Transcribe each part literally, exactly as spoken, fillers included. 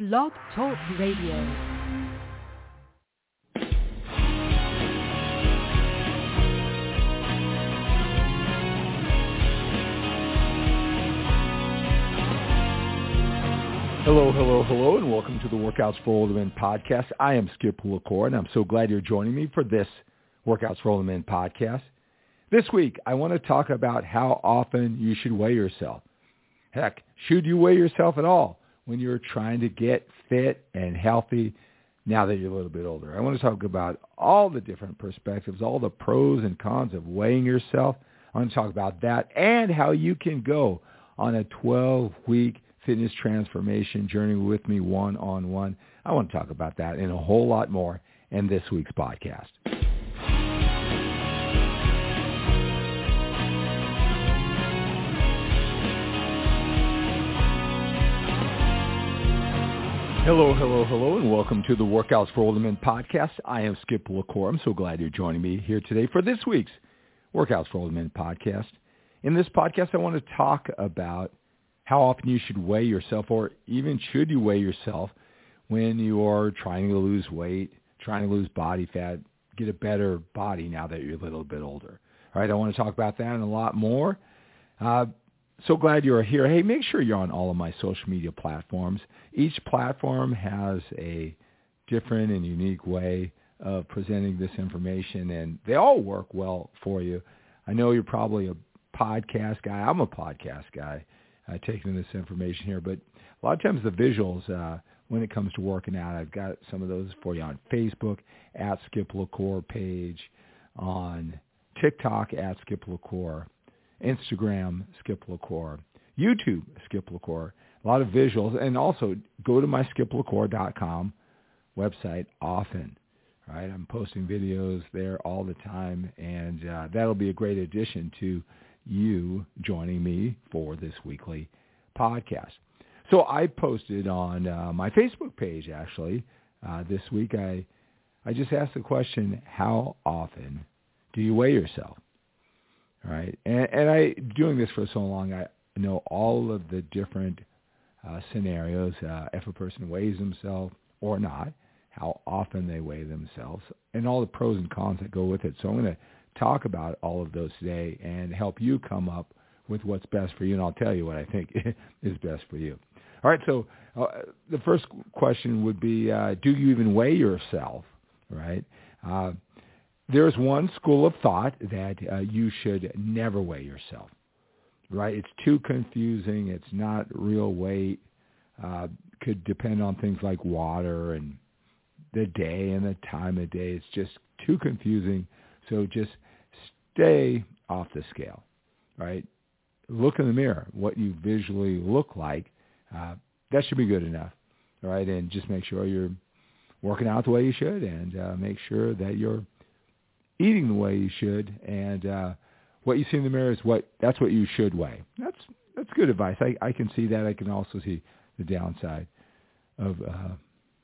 Blog Talk Radio. Hello, hello, hello, and welcome to the Workouts for Older Men podcast. I am Skip LaCour, and I'm so glad you're joining me for this Workouts for Older Men podcast. This week, I want to talk about how often you should weigh yourself. Heck, should you weigh yourself at all when you're trying to get fit and healthy now that you're a little bit older? I want to talk about all the different perspectives, all the pros and cons of weighing yourself. I want to talk about that and how you can go on a twelve-week fitness transformation journey with me one-on-one. I want to talk about that and a whole lot more in this week's podcast. Hello, hello, hello, and welcome to the Workouts for Older Men podcast. I am Skip LaCour. I'm so glad you're joining me here today for this week's Workouts for Older Men podcast. In this podcast, I want to talk about how often you should weigh yourself, or even should you weigh yourself when you are trying to lose weight, trying to lose body fat, get a better body now that you're a little bit older. All right, I want to talk about that and a lot more. Uh, so glad you're here. Hey, make sure you're on all of my social media platforms. Each platform has a different and unique way of presenting this information, and they all work well for you. I know you're probably a podcast guy. I'm a podcast guy. Uh, taking this information here, but a lot of times the visuals, uh, when it comes to working out, I've got some of those for you on Facebook, at Skip LaCour page, on TikTok, at Skip LaCour, Instagram, Skip LaCour, YouTube, Skip LaCour, a lot of visuals, and also go to my skip lacour dot com website often. All right, I'm posting videos there all the time, and uh, that'll be a great addition to you joining me for this weekly podcast. So I posted on uh, my Facebook page, actually, uh, this week. I I just asked the question, how often do you weigh yourself? All right. And, and I, doing this for so long, I know all of the different uh, scenarios, uh, if a person weighs themselves or not, how often they weigh themselves, and all the pros and cons that go with it. So I'm going to talk about all of those today and help you come up with what's best for you, and I'll tell you what I think is best for you. All right, so uh, the first question would be, uh, do you even weigh yourself, right? Uh, there's one school of thought that uh, you should never weigh yourself, right? It's too confusing. It's not real weight. Uh, could depend on things like water and the day and the time of day. It's just too confusing. So just stay off the scale, right? Look in the mirror, what you visually look like. Uh, that should be good enough, right? And just make sure you're working out the way you should, and uh, make sure that you're eating the way you should. And uh, what you see in the mirror is what that's what you should weigh. That's that's good advice. I, I can see that. I can also see the downside of uh,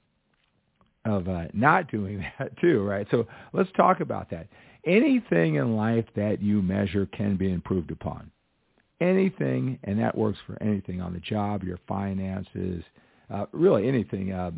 of uh, not doing that too, right? So let's talk about that. Anything in life that you measure can be improved upon. Anything, and that works for anything on the job, your finances, uh, really anything. Uh,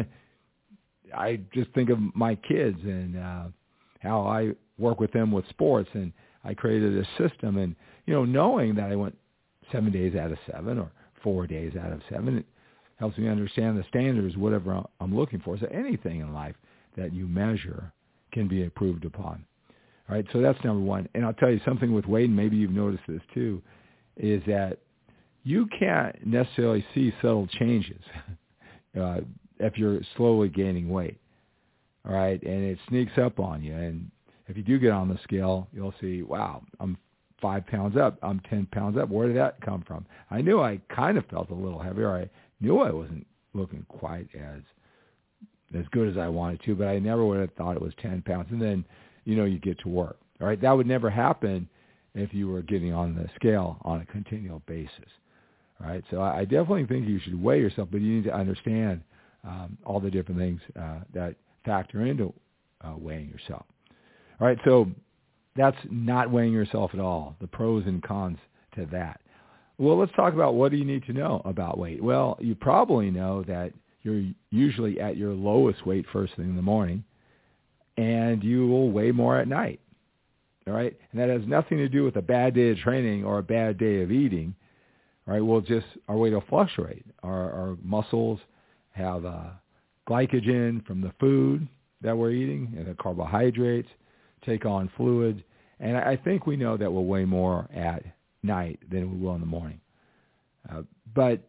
I just think of my kids and uh, how I work with them with sports, and I created a system, and, you know, knowing that I went seven days out of seven or four days out of seven, it helps me understand the standards, whatever I'm looking for. So anything in life that you measure can be improved upon. All right, so that's number one. And I'll tell you something with weight, and maybe you've noticed this too, is that you can't necessarily see subtle changes uh, if you're slowly gaining weight. All right, and it sneaks up on you. And if you do get on the scale, you'll see, wow, I'm five pounds up. I'm ten pounds up. Where did that come from? I knew I kind of felt a little heavier. I knew I wasn't looking quite as as good as I wanted to, but I never would have thought it was ten pounds. And then, you know, you get to work. All right, that would never happen if you were getting on the scale on a continual basis. All right, so I definitely think you should weigh yourself, but you need to understand um, all the different things uh, that factor into uh, weighing yourself. All right, so that's not weighing yourself at all, the pros and cons to that. Well, let's talk about what do you need to know about weight. Well, you probably know that you're usually at your lowest weight first thing in the morning, and you will weigh more at night. All right? And that has nothing to do with a bad day of training or a bad day of eating. All right? We'll just, our weight will fluctuate. Our, our muscles have uh, glycogen from the food that we're eating and the carbohydrates take on fluid. And I think we know that we'll weigh more at night than we will in the morning. Uh, but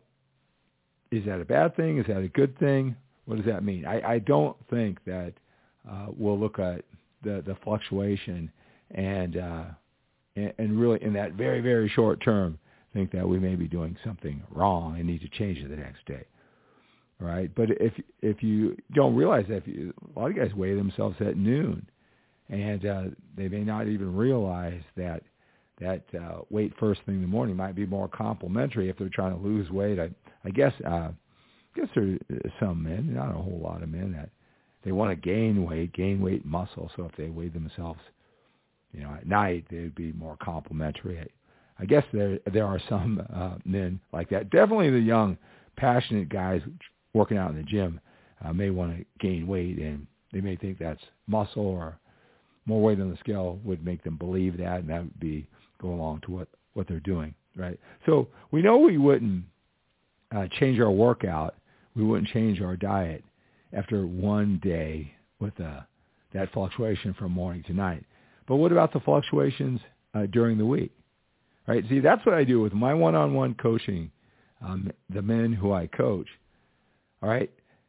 is that a bad thing? Is that a good thing? What does that mean? I, I don't think that uh, we'll look at the, the fluctuation and, uh, and and really in that very, very short term think that we may be doing something wrong and need to change it the next day. All right? But if if you don't realize that, if you, a lot of guys weigh themselves at noon, and uh, they may not even realize that that uh, weight first thing in the morning might be more complimentary if they're trying to lose weight. I, I guess uh, I guess there are some men, not a whole lot of men, that they want to gain weight, gain weight muscle. So if they weigh themselves, you know, at night, they'd be more complimentary. I, I guess there there are some uh, men like that. Definitely the young, passionate guys working out in the gym uh, may want to gain weight, and they may think that's muscle or more weight on the scale would make them believe that, and that would be go along to what, what they're doing, right? So we know we wouldn't uh, change our workout, we wouldn't change our diet after one day with uh, that fluctuation from morning to night. But what about the fluctuations uh, during the week, right? See, that's what I do with my one-on-one coaching, um, the men who I coach, all right?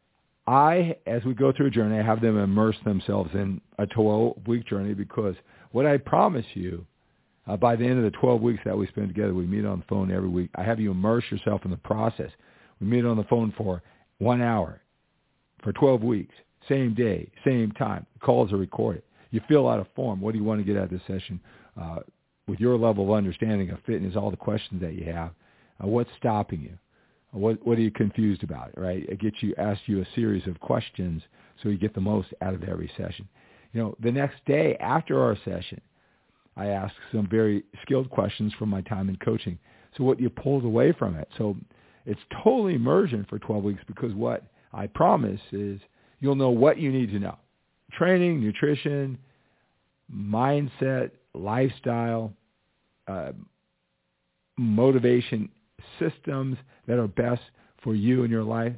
I, as we go through a journey, I have them immerse themselves in a twelve-week journey, because what I promise you, uh, by the end of the twelve weeks that we spend together, we meet on the phone every week. I have you immerse yourself in the process. We meet on the phone for one hour for twelve weeks, same day, same time. Calls are recorded. You fill out a form. What do you want to get out of this session? Uh, with your level of understanding of fitness, all the questions that you have, uh, what's stopping you? What what are you confused about, right? It gets you, asks you a series of questions so you get the most out of every session. You know, the next day after our session, I ask some very skilled questions from my time in coaching. So what you pulled away from it. So it's totally immersion for twelve weeks, because what I promise is you'll know what you need to know. Training, nutrition, mindset, lifestyle, uh, motivation, systems that are best for you and your life,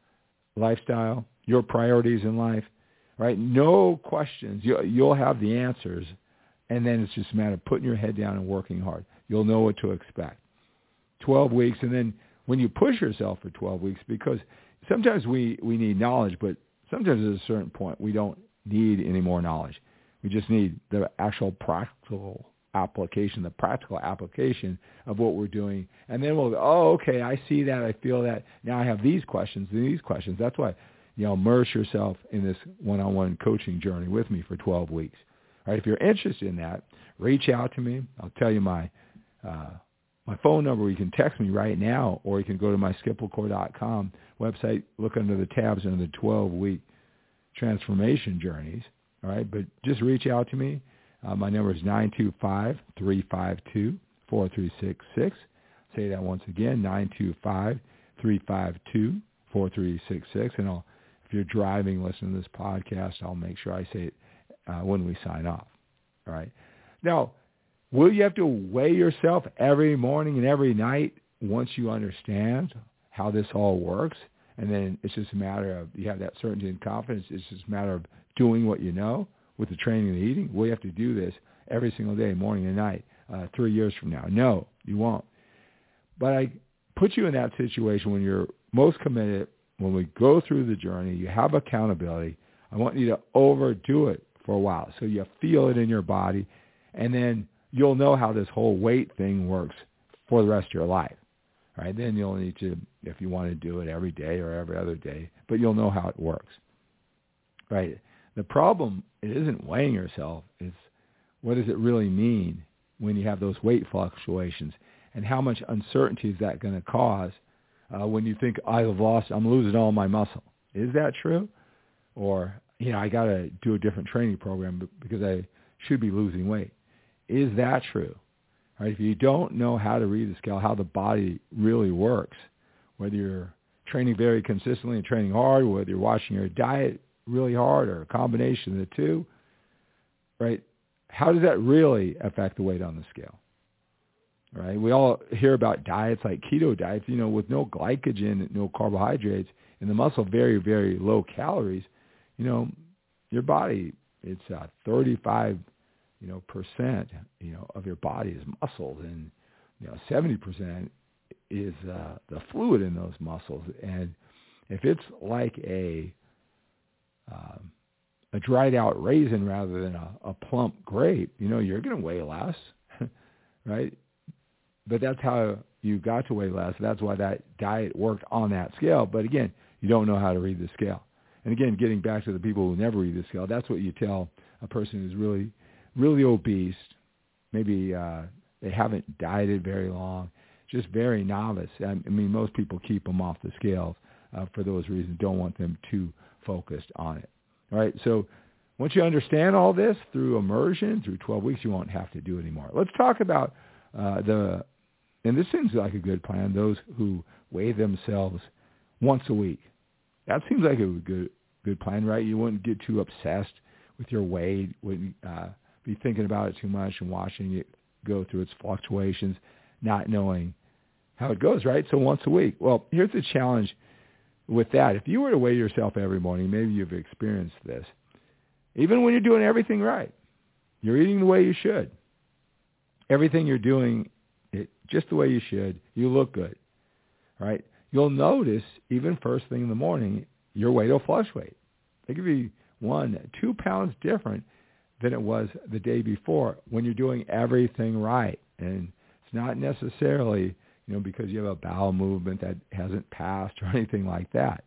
lifestyle, your priorities in life, right? No questions. You, you'll have the answers, and then it's just a matter of putting your head down and working hard. You'll know what to expect. twelve weeks, and then when you push yourself for twelve weeks, because sometimes we, we need knowledge, but sometimes at a certain point we don't need any more knowledge. We just need the actual practical application, the practical application of what we're doing. And then we'll go, oh, okay, I see that, I feel that. Now I have these questions, these questions. That's why, you know, immerse yourself in this one-on-one coaching journey with me for twelve weeks. All right, if you're interested in that, reach out to me. I'll tell you my uh, my phone number. You can text me right now, or you can go to my skip lacour dot com website, look under the tabs under the twelve-week transformation journeys. All right, but just reach out to me. Uh, my number is nine two five, three five two, four three six six. Say that once again, nine two five, three five two, four three six six. And I'll, if you're driving, listening to this podcast, I'll make sure I say it uh, when we sign off. All right. Now, will you have to weigh yourself every morning and every night once you understand how this all works? And then it's just a matter of, you have that certainty and confidence. It's just a matter of doing what you know with the training and the eating. Will you have to do this every single day, morning and night, uh, three years from now? No, you won't. But I put you in that situation when you're most committed, when we go through the journey, you have accountability. I want you to overdo it for a while so you feel it in your body, and then you'll know how this whole weight thing works for the rest of your life. Right? Then you'll need to, if you want to do it every day or every other day, but you'll know how it works. Right? The problem, it isn't weighing yourself. It's what does it really mean when you have those weight fluctuations, and how much uncertainty is that going to cause uh, when you think, I've lost, I'm losing all my muscle. Is that true? Or, you know, I got to do a different training program because I should be losing weight. Is that true? Right? If you don't know how to read the scale, how the body really works, whether you're training very consistently and training hard, whether you're watching your diet really hard or a combination of the two, right? How does that really affect the weight on the scale? Right? We all hear about diets like keto diets, you know, with no glycogen, no carbohydrates, and the muscle very, very low calories. You know, your body, it's uh, thirty-five, you know, percent, you know, of your body is muscles, and you know, seventy percent is uh, the fluid in those muscles. And if it's like a uh, a dried out raisin rather than a, a plump grape, you know, you're going to weigh less, right? But that's how you got to weigh less. That's why that diet worked on that scale. But again, you don't know how to read the scale. And again, getting back to the people who never read the scale, that's what you tell a person who's really, really obese. Maybe uh, they haven't dieted very long, just very novice. I mean, most people keep them off the scales uh, for those reasons, don't want them too focused on it. All right, so once you understand all this through immersion, through twelve weeks, you won't have to do it anymore. Let's talk about uh, the, and this seems like a good plan, those who weigh themselves once a week. That seems like a good good plan, right? You wouldn't get too obsessed with your weight, wouldn't uh, be thinking about it too much and watching it go through its fluctuations, not knowing how it goes, right? So once a week. Well, here's the challenge with that. If you were to weigh yourself every morning, maybe you've experienced this, even when you're doing everything right, you're eating the way you should, everything you're doing it just the way you should, you look good, right? You'll notice even first thing in the morning, your weight will fluctuate. It could be one, two pounds different than it was the day before when you're doing everything right. And it's not necessarily, you know, because you have a bowel movement that hasn't passed or anything like that.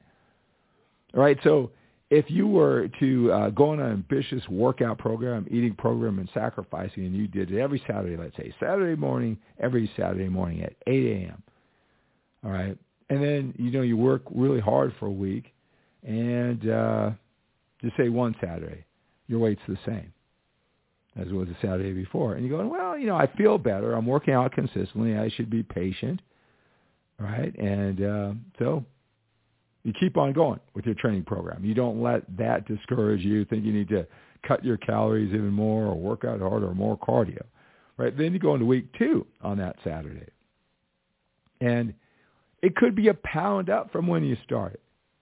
All right, so if you were to uh, go on an ambitious workout program, eating program, and sacrificing, and you did it every Saturday, let's say, Saturday morning, every Saturday morning at eight a.m., all right, and then, you know, you work really hard for a week, and uh, just say one Saturday, your weight's the same as it was the Saturday before. And you're going, well, you know, I feel better. I'm working out consistently. I should be patient, right? And uh, so you keep on going with your training program. You don't let that discourage you, think you need to cut your calories even more or work out harder or more cardio, right? Then you go into week two on that Saturday. And it could be a pound up from when you started.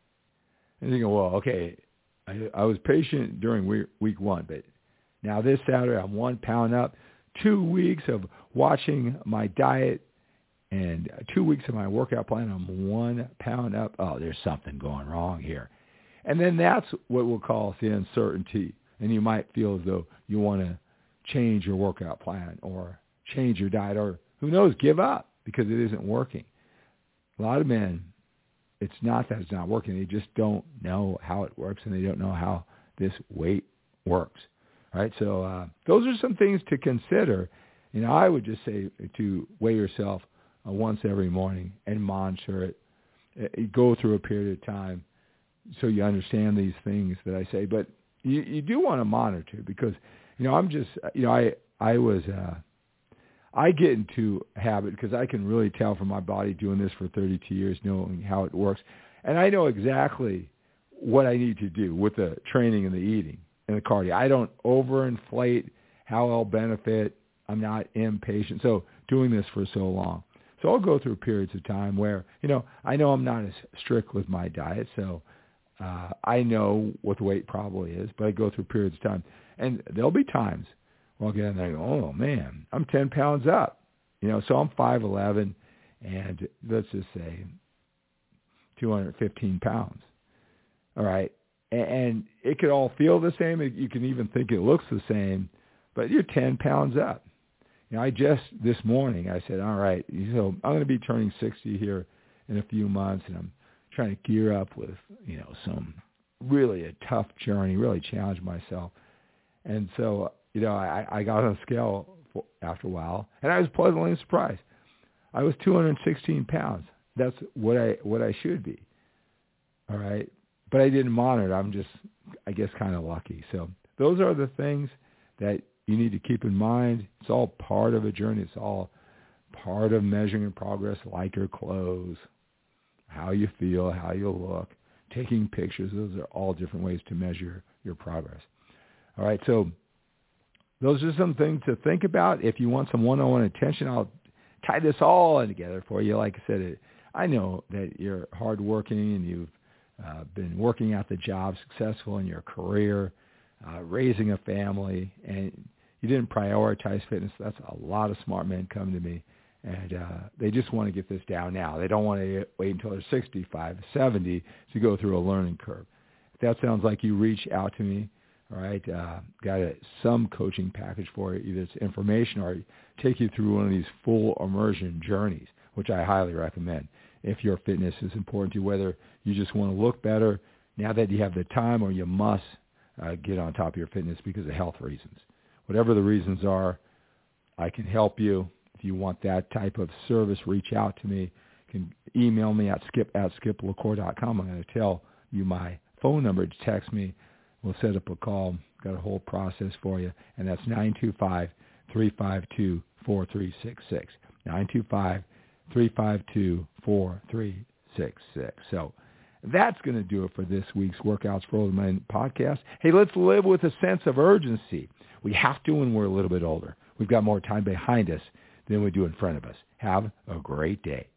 And you go, well, okay, I, I was patient during week, week one, but now this Saturday I'm one pound up. Two weeks of watching my diet and two weeks of my workout plan, I'm one pound up. Oh, there's something going wrong here. And then that's what we'll call the uncertainty. And you might feel as though you want to change your workout plan or change your diet or, who knows, give up because it isn't working. A lot of men, it's not that it's not working. They just don't know how it works, and they don't know how this weight works. All right, so uh, those are some things to consider. You know, I would just say to weigh yourself uh, once every morning and monitor it. Uh, go through a period of time so you understand these things that I say. But you, you do want to monitor because, you know, I'm just, you know, I I was. Uh, I get into a habit because I can really tell from my body doing this for thirty-two years, knowing how it works. And I know exactly what I need to do with the training and the eating and the cardio. I don't overinflate how I'll benefit. I'm not impatient. So doing this for so long. So I'll go through periods of time where, you know, I know I'm not as strict with my diet. So uh, I know what the weight probably is, but I go through periods of time. And there'll be times well, again, I go, oh, man, I'm ten pounds up. You know, so I'm five eleven, and let's just say two hundred fifteen pounds. All right? And, and it could all feel the same. You can even think it looks the same, but you're ten pounds up. You know, I just, this morning, I said, all right, so I'm going to be turning sixty here in a few months, and I'm trying to gear up with, you know, some really a tough journey, really challenge myself. And so, you know, I, I got on a scale for, after a while, and I was pleasantly surprised. I was two hundred sixteen pounds. That's what I what I should be. All right, but I didn't monitor. I'm just, I guess, kind of lucky. So those are the things that you need to keep in mind. It's all part of a journey. It's all part of measuring progress, like your clothes. how you feel, how you look, taking pictures. Those are all different ways to measure your progress. All right, so those are some things to think about. If you want some one-on-one attention, I'll tie this all in together for you. Like I said, it, I know that you're hardworking and you've uh, been working at the job, successful in your career, uh, raising a family, and you didn't prioritize fitness. That's a lot of smart men come to me, and uh, they just want to get this down now. They don't want to wait until they're sixty-five, seventy to go through a learning curve. If that sounds like you, reach out to me. All right, uh, got a, some coaching package for you. Either it's information or take you through one of these full immersion journeys, which I highly recommend if your fitness is important to you, whether you just want to look better now that you have the time or you must uh, get on top of your fitness because of health reasons. Whatever the reasons are, I can help you. If you want that type of service, reach out to me. You can email me at skip at skip lacour dot com. I'm going to tell you my phone number to text me. We'll set up a call. Got a whole process for you, and that's nine two five, three five two, four three six six. nine two five, three five two, four three six six. So that's going to do it for this week's Workouts for Older Men podcast. Hey, let's live with a sense of urgency. We have to when we're a little bit older. We've got more time behind us than we do in front of us. Have a great day.